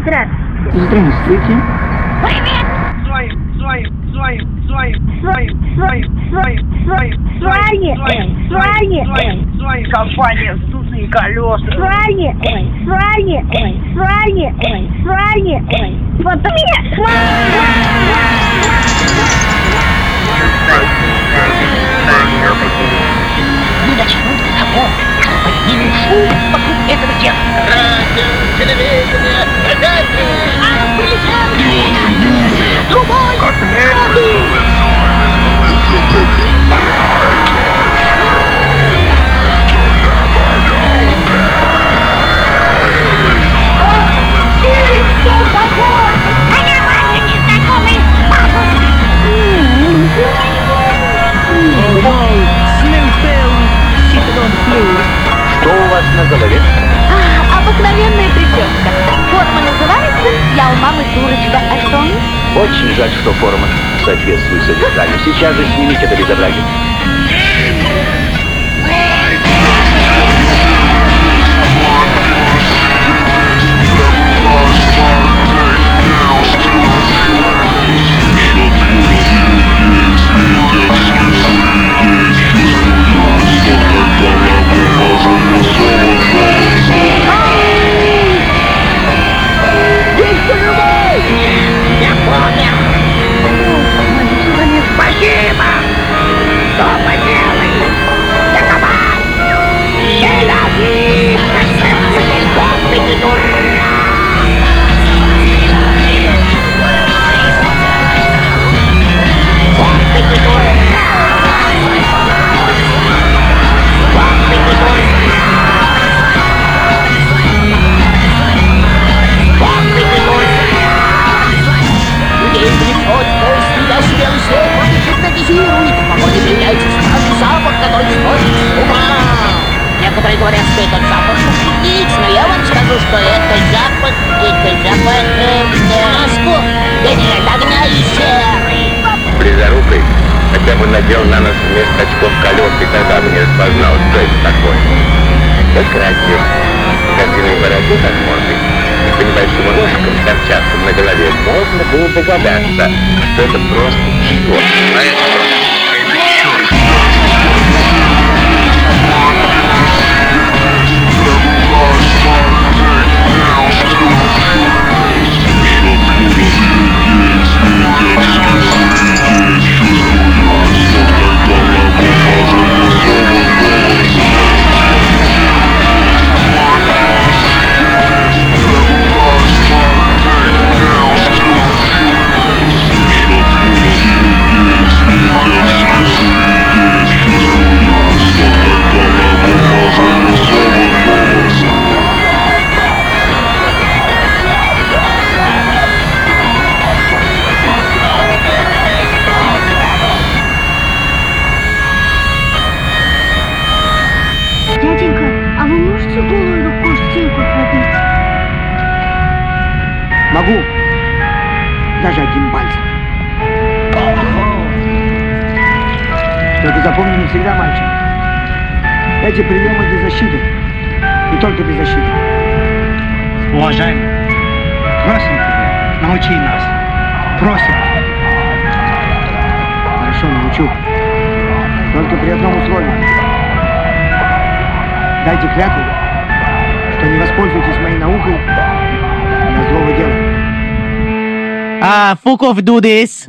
Здравствуйте. Здравствуйте. Привет! Компания «Вздутые колеса». Мы начнем с того, что поднимем шум вокруг этого дела. Радио, телевидение, газеты. А прилетел другой Что у вас на голове? обыкновенная прическа. Форма называется «Я у мамы дурочка». А что? Очень жаль, что форма соответствует содержанию. Сейчас же снимите это безобразие. Я понял. Спасибо. Что поделаешь? Давай. Шелови. Господи, дура. Господи, дура. Господи, дура. Некоторые говорят, что этот запах шутить, но я вам скажу, что это запах маску, да нет, огня и серы. Близорукой хотя бы надел на нос вместо очков колес, и тогда бы не распознал, что это такое. Только разве козиной бороде от морды и по небольшим рожкам, торчавшим на голове, можно было догадаться, что это просто черт. А это просто черт. Дяденька, а вы можете голую руку стенку пробить? Могу. Даже одним пальцем. Только запомни навсегда, мальчик. Эти приемы для защиты. И только для защиты. Уважаемый, просим тебя, научи нас. Просим. Хорошо, научу. Только при одном условии. Дайте клятву, что не воспользуетесь моей наукой для злого дела. Fuck off, do this.